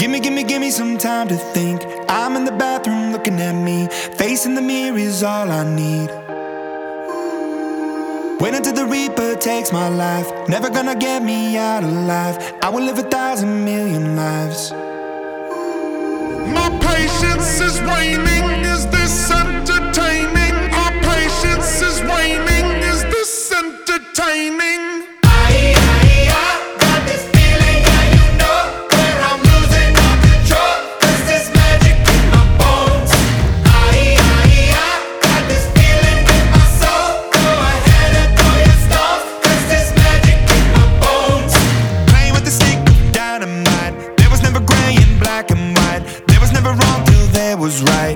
Give me some time to think. I'm in the bathroom looking at me. Facing the mirror is all I need. Wait until the Reaper takes my life. Never gonna get me out alive. I will live 1,000 million lives. My patience is waning. Is this entertaining? Our patience is waning. Is this entertaining? Was right.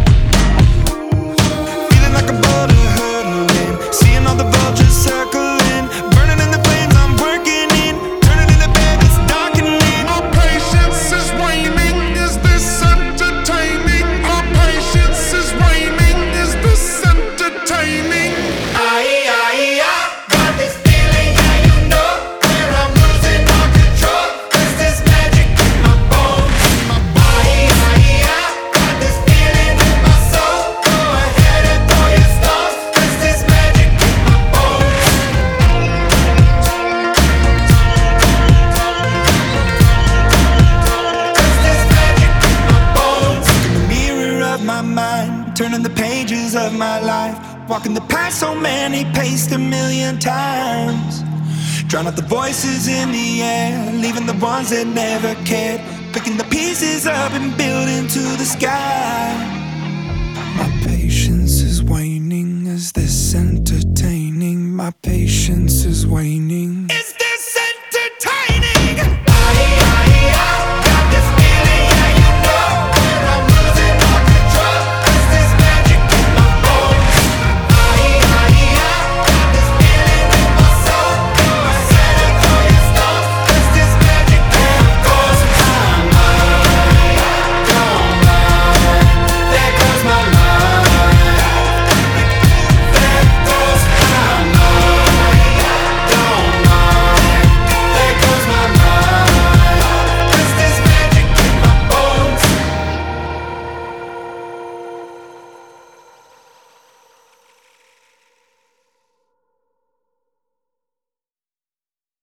Feeling like a boulder hurtling, seeing all the vultures circling, burning in the flames I'm working in, turning in the bed it's darkening. Our patience is waning. Is this entertaining? Our patience is waning. Is this entertaining? Got this feeling, yeah, you know, where I'm losing all control. There's this magic in my bones. Turning the pages of my life, walking the path so many paced 1,000,000 times. Drown out the voices in the air, leaving the ones that never cared. Picking the pieces up and building to the sky. My patience is waning. Is this entertaining? My patience is waning.